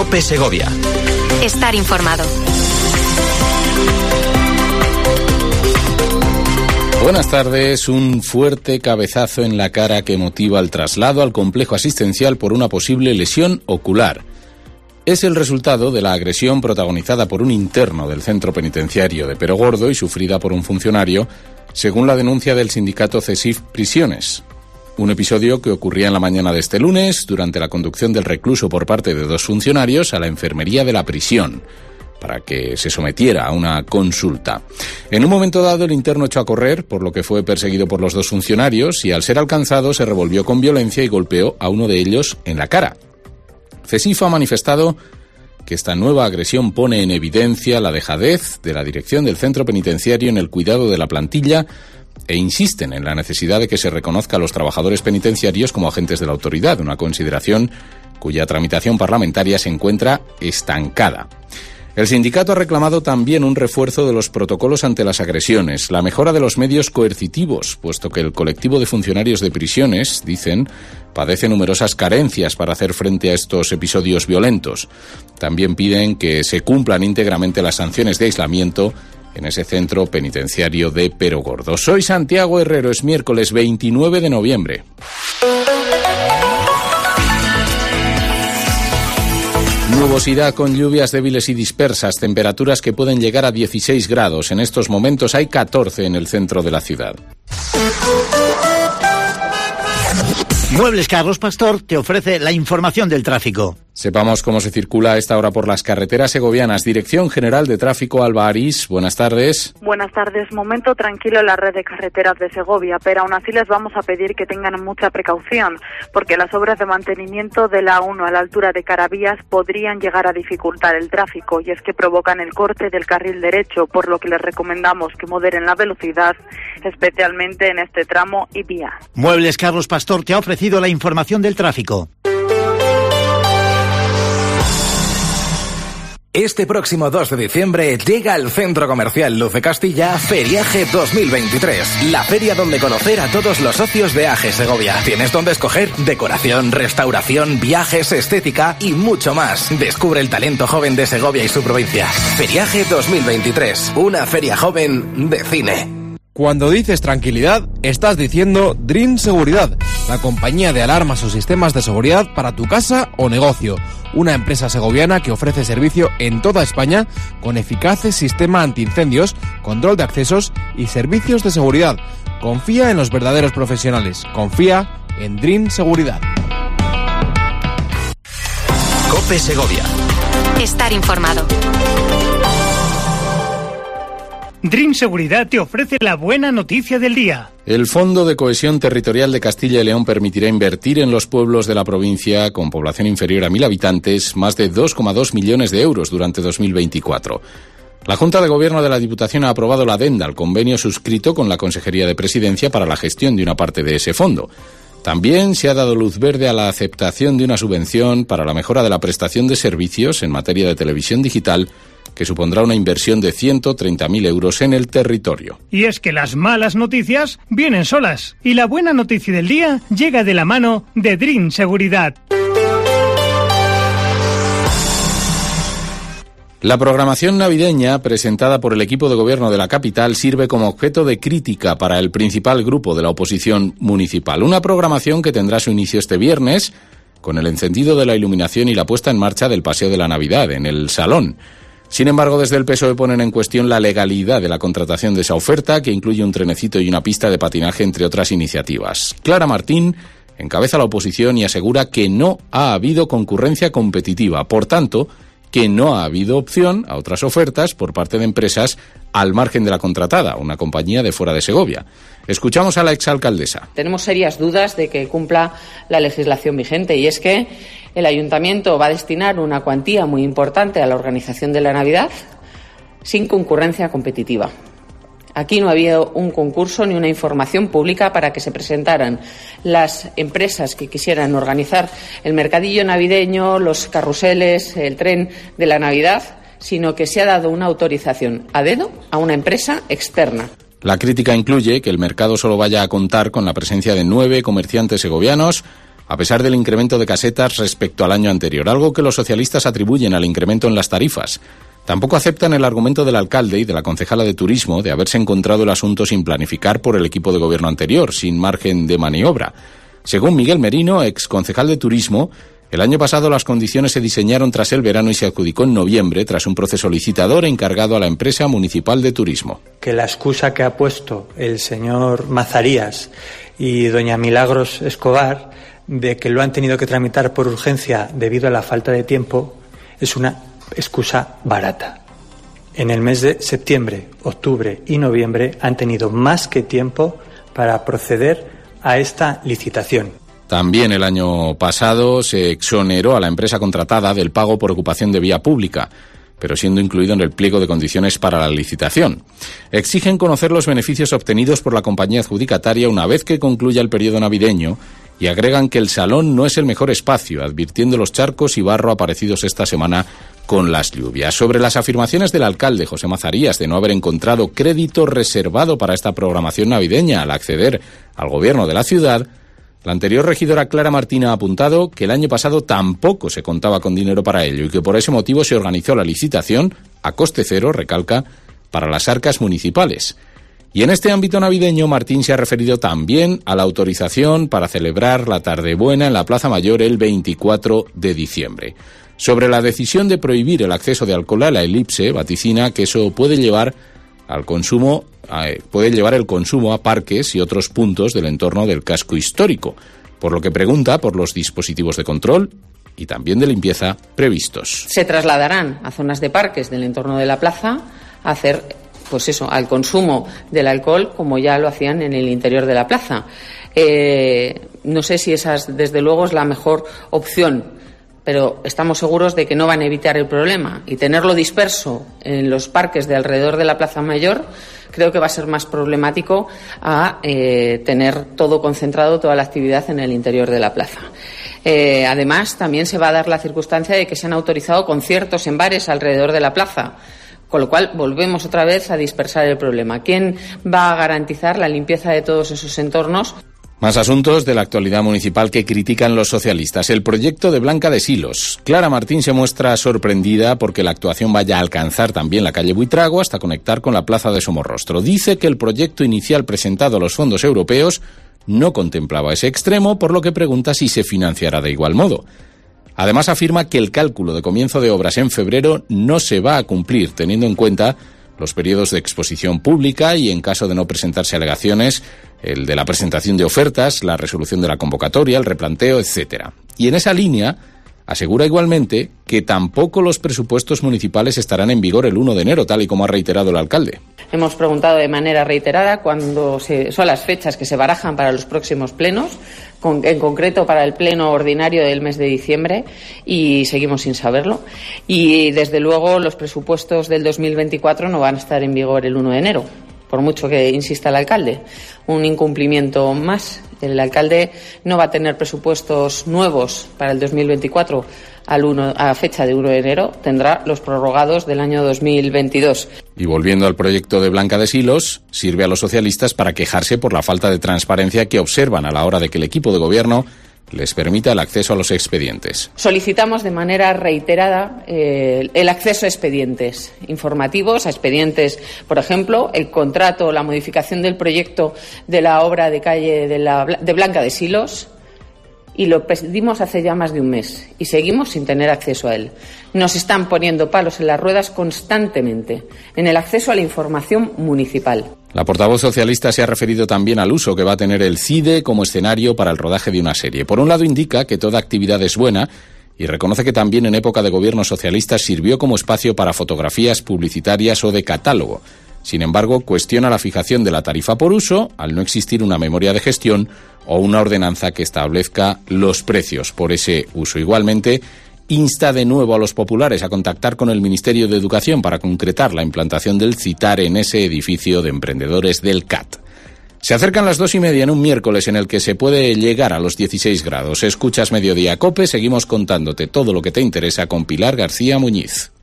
COPE Segovia. Estar informado. Buenas tardes. Un fuerte cabezazo en la cara que motiva el traslado al complejo asistencial por una posible lesión ocular. Es el resultado de la agresión protagonizada por un interno del centro penitenciario de Perogordo y sufrida por un funcionario, según la denuncia del sindicato CESIF Prisiones. Un episodio que ocurría en la mañana de este lunes durante la conducción del recluso por parte de dos funcionarios a la enfermería de la prisión, para que se sometiera a una consulta. En un momento dado, el interno echó a correr, por lo que fue perseguido por los dos funcionarios y, al ser alcanzado, se revolvió con violencia y golpeó a uno de ellos en la cara. CESIF ha manifestado que esta nueva agresión pone en evidencia la dejadez de la dirección del centro penitenciario en el cuidado de la plantilla e insisten en la necesidad de que se reconozca a los trabajadores penitenciarios como agentes de la autoridad, una consideración cuya tramitación parlamentaria se encuentra estancada. El sindicato ha reclamado también un refuerzo de los protocolos ante las agresiones, la mejora de los medios coercitivos, puesto que el colectivo de funcionarios de prisiones, dicen, padece numerosas carencias para hacer frente a estos episodios violentos. También piden que se cumplan íntegramente las sanciones de aislamiento en ese centro penitenciario de Perogordo. Soy Santiago Herrero, es miércoles 29 de noviembre. Nubosidad con lluvias débiles y dispersas, temperaturas que pueden llegar a 16 grados. En estos momentos hay 14 en el centro de la ciudad. Muebles Carlos Pastor te ofrece la información del tráfico. Sepamos cómo se circula a esta hora por las carreteras segovianas. Dirección General de Tráfico, Alba Arís. Buenas tardes. Buenas tardes. Momento tranquilo en la red de carreteras de Segovia, pero aún así les vamos a pedir que tengan mucha precaución, porque las obras de mantenimiento de la A1 a la altura de Caravías podrían llegar a dificultar el tráfico, y es que provocan el corte del carril derecho, por lo que les recomendamos que moderen la velocidad, especialmente en este tramo y vía. Muebles Carlos Pastor te ha ofrecido la información del tráfico. Este próximo 2 de diciembre llega al Centro Comercial Luz de Castilla Feriaje 2023, la feria donde conocer a todos los socios de AGE Segovia. Tienes donde escoger decoración, restauración, viajes, estética y mucho más. Descubre el talento joven de Segovia y su provincia. Feriaje 2023, una feria joven de cine. Cuando dices tranquilidad, estás diciendo Dream Seguridad, la compañía de alarmas o sistemas de seguridad para tu casa o negocio. Una empresa segoviana que ofrece servicio en toda España con eficaces sistema antiincendios, control de accesos y servicios de seguridad. Confía en los verdaderos profesionales. Confía en Dream Seguridad. COPE Segovia. Estar informado. Dream Seguridad te ofrece la buena noticia del día. El Fondo de Cohesión Territorial de Castilla y León permitirá invertir en los pueblos de la provincia con población inferior a 1.000 habitantes más de 2,2 millones de euros durante 2024. La Junta de Gobierno de la Diputación ha aprobado la adenda al convenio suscrito con la Consejería de Presidencia para la gestión de una parte de ese fondo. También se ha dado luz verde a la aceptación de una subvención para la mejora de la prestación de servicios en materia de televisión digital, que supondrá una inversión de 130.000 euros en el territorio. Y es que las malas noticias vienen solas, y la buena noticia del día llega de la mano de Dream Seguridad. La programación navideña presentada por el equipo de gobierno de la capital sirve como objeto de crítica para el principal grupo de la oposición municipal. Una programación que tendrá su inicio este viernes con el encendido de la iluminación y la puesta en marcha del Paseo de la Navidad en el Salón. Sin embargo, desde el PSOE ponen en cuestión la legalidad de la contratación de esa oferta, que incluye un trenecito y una pista de patinaje, entre otras iniciativas. Clara Martín encabeza la oposición y asegura que no ha habido concurrencia competitiva. Por tanto, que no ha habido opción a otras ofertas por parte de empresas al margen de la contratada, una compañía de fuera de Segovia. Escuchamos a la exalcaldesa. Tenemos serias dudas de que cumpla la legislación vigente, y es que el ayuntamiento va a destinar una cuantía muy importante a la organización de la Navidad sin concurrencia competitiva. Aquí no ha habido un concurso ni una información pública para que se presentaran las empresas que quisieran organizar el mercadillo navideño, los carruseles, el tren de la Navidad, sino que se ha dado una autorización a dedo a una empresa externa. La crítica incluye que el mercado solo vaya a contar con la presencia de 9 comerciantes segovianos, a pesar del incremento de casetas respecto al año anterior, algo que los socialistas atribuyen al incremento en las tarifas. Tampoco aceptan el argumento del alcalde y de la concejala de turismo de haberse encontrado el asunto sin planificar por el equipo de gobierno anterior, sin margen de maniobra. Según Miguel Merino, ex concejal de turismo, el año pasado las condiciones se diseñaron tras el verano y se adjudicó en noviembre tras un proceso licitador encargado a la empresa municipal de turismo. Que la excusa que ha puesto el señor Mazarías y doña Milagros Escobar de que lo han tenido que tramitar por urgencia debido a la falta de tiempo es una excusa barata. En el mes de septiembre, octubre y noviembre han tenido más que tiempo para proceder a esta licitación. También el año pasado se exoneró a la empresa contratada del pago por ocupación de vía pública, pero siendo incluido en el pliego de condiciones para la licitación. Exigen conocer los beneficios obtenidos por la compañía adjudicataria una vez que concluya el periodo navideño y agregan que el salón no es el mejor espacio, advirtiendo los charcos y barro aparecidos esta semana con las lluvias. Sobre las afirmaciones del alcalde José Mazarías de no haber encontrado crédito reservado para esta programación navideña al acceder al gobierno de la ciudad, la anterior regidora Clara Martín ha apuntado que el año pasado tampoco se contaba con dinero para ello y que por ese motivo se organizó la licitación a coste cero, recalca, para las arcas municipales. Y en este ámbito navideño, Martín se ha referido también a la autorización para celebrar la Tardebuena en la Plaza Mayor el 24 de diciembre. Sobre la decisión de prohibir el acceso de alcohol a la elipse, vaticina que eso puede llevar el consumo a parques y otros puntos del entorno del casco histórico, por lo que pregunta por los dispositivos de control y también de limpieza previstos. Se trasladarán a zonas de parques del entorno de la plaza a hacer, al consumo del alcohol como ya lo hacían en el interior de la plaza. No sé si esa, desde luego, es la mejor opción, pero estamos seguros de que no van a evitar el problema. Y tenerlo disperso en los parques de alrededor de la Plaza Mayor creo que va a ser más problemático a tener todo concentrado, toda la actividad en el interior de la plaza. Además, también se va a dar la circunstancia de que se han autorizado conciertos en bares alrededor de la plaza, con lo cual volvemos otra vez a dispersar el problema. ¿Quién va a garantizar la limpieza de todos esos entornos? Más asuntos de la actualidad municipal que critican los socialistas. El proyecto de Blanca de Silos. Clara Martín se muestra sorprendida porque la actuación vaya a alcanzar también la calle Buitrago hasta conectar con la plaza de Somorrostro. Dice que el proyecto inicial presentado a los fondos europeos no contemplaba ese extremo, por lo que pregunta si se financiará de igual modo. Además, afirma que el cálculo de comienzo de obras en febrero no se va a cumplir, teniendo en cuenta los periodos de exposición pública y, en caso de no presentarse alegaciones, el de la presentación de ofertas, la resolución de la convocatoria, el replanteo, etcétera. Y en esa línea asegura igualmente que tampoco los presupuestos municipales estarán en vigor el 1 de enero, tal y como ha reiterado el alcalde. Hemos preguntado de manera reiterada cuándo son las fechas que se barajan para los próximos plenos, en concreto para el pleno ordinario del mes de diciembre, y seguimos sin saberlo. Y, desde luego, los presupuestos del 2024 no van a estar en vigor el 1 de enero, por mucho que insista el alcalde. Un incumplimiento más. El alcalde no va a tener presupuestos nuevos para el 2024 a fecha de 1 de enero, tendrá los prorrogados del año 2022. Y volviendo al proyecto de Blanca de Silos, sirve a los socialistas para quejarse por la falta de transparencia que observan a la hora de que el equipo de gobierno les permita el acceso a los expedientes. Solicitamos de manera reiterada el acceso a expedientes informativos, a expedientes, por ejemplo, el contrato, la modificación del proyecto de la obra de calle de Blanca de Silos, y lo pedimos hace ya más de un mes y seguimos sin tener acceso a él. Nos están poniendo palos en las ruedas constantemente en el acceso a la información municipal. La portavoz socialista se ha referido también al uso que va a tener el CIDE como escenario para el rodaje de una serie. Por un lado, indica que toda actividad es buena y reconoce que también en época de gobierno socialista sirvió como espacio para fotografías publicitarias o de catálogo. Sin embargo, cuestiona la fijación de la tarifa por uso al no existir una memoria de gestión o una ordenanza que establezca los precios por ese uso. Igualmente, insta de nuevo a los populares a contactar con el Ministerio de Educación para concretar la implantación del CITAR en ese edificio de emprendedores del CAT. Se acercan las 2:30 en un miércoles en el que se puede llegar a los 16 grados. Escuchas Mediodía COPE, seguimos contándote todo lo que te interesa con Pilar García Muñiz.